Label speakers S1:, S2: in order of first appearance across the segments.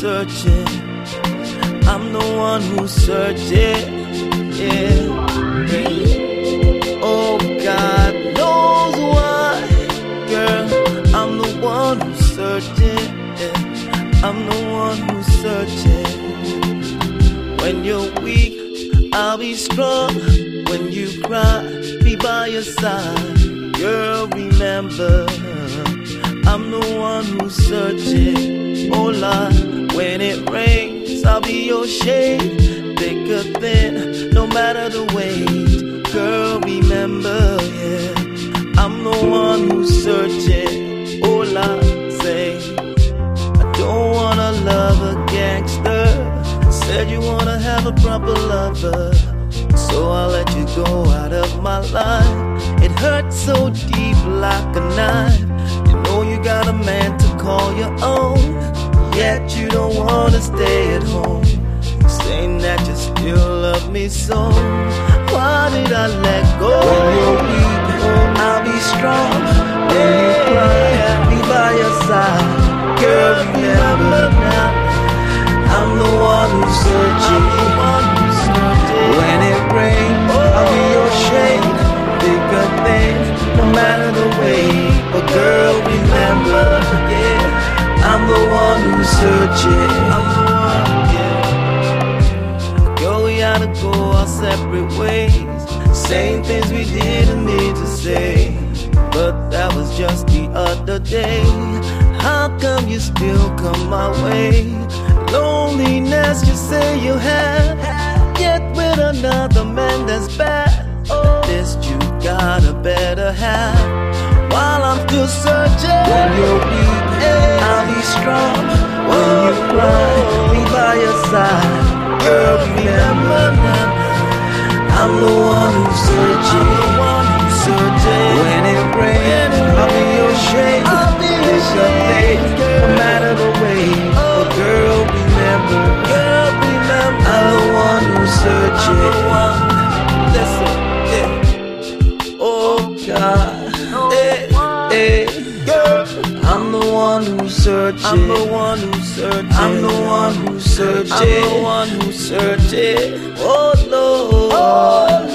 S1: searching. I'm the one who's searching. Yeah. Oh, God knows why, girl. I'm the one who's searching. Yeah. I'm the one who's searching. When you're weak, I'll be strong. When you cry, be by your side. Girl, remember, I'm the one who's searching. Oh Lord, when it rains, I'll be your shade. Thick or thin, no matter the weight. Girl, remember, yeah, I'm the one who's searching. Oh Lord, say, I don't wanna love a gangster. Said you wanna have a proper lover, so I'll let you go out of my life. It hurts so deep like a knife. You know you got a man to call your own, yet you don't wanna stay at home, saying that you still love me so. Why did I let go? When you're weak, I'll be strong. When you cry, I'll be by your side. Girl, remember now, I'm the one who's searching. When it rains, I'll be your shade. Thick or thin, no matter the weight. But girl, remember, yeah, I'm the one who's searching. I'm the one, yeah. Girl, we gotta go our separate ways, saying things we didn't need to say, but that was just the other day. How come you still come my way? Loneliness you say you have, yet with another man that's bad. This you got a better half. While I'm still searching, when you're weak, I'll be strong. When you cry, be by your side. Girl, remember now, I'm the one who's searching. When it rains, I'll be your shade. It's a thing, no matter the way. But girl, remember, I'm the one who's searching. Listen, yeah. Oh God, girl, I'm the one who's searching. I'm the one who's searching. I'm the one who's searching. I'm the one who's searching. Oh Lord,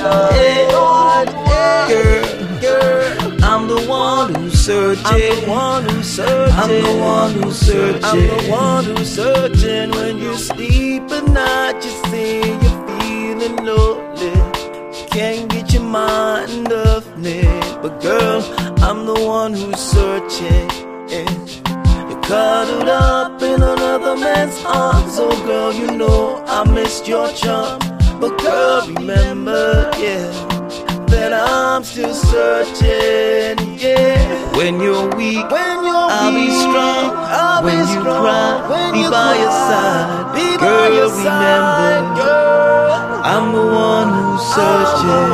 S1: girl, I'm the one who's searching. I'm the one who's searching. I'm the one who's searching. I'm the one who's searching. When you sleep at night, you see you're feeling lonely. Can't get your mind off me. But girl, I'm the one who's searching. You're cuddled up in another man's arms. Oh girl, you know I missed your charm. But girl, remember, yeah, that I'm still searching, yeah. When you're weak, I'll be strong. When you cry, be by your side. Girl, remember, I'm the one who's searching.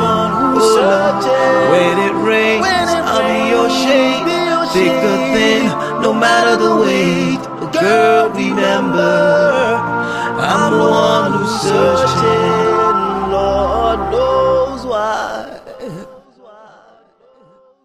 S1: When it rains, I'll be your shade. Thick or thin, no matter the